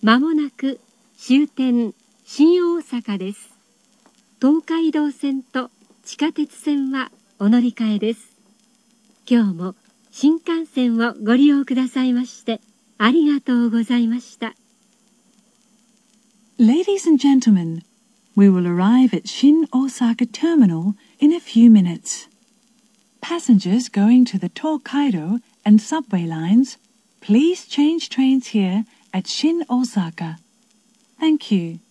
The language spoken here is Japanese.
まもなく終点新大阪です。東海道線と地下鉄線はお乗り換えです。今日も新幹線をご利用くださいましてありがとうございました。 Ladies and gentlemen, we will arrive at Shin Osaka Terminal in a few minutes. Passengers going to the Tokaido and subway lines, please change trains here at Shin Osaka. Thank you.